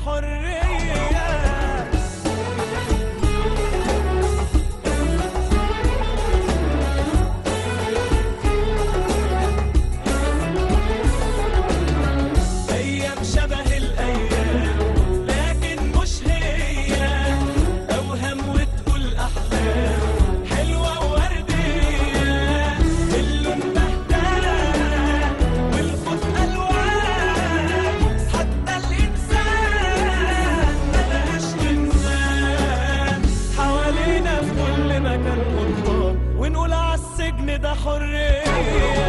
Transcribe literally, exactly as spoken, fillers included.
حرية. أيام شبه الأيام لكن مش هي، أوهم وتقول أحلام حلوة ووردية، اللون بهتان والخوف ألوان، حتى الإنسان ملهاش إنسان، حوالينا في كل مكان قضبان ونقول عالسجن ده حرية.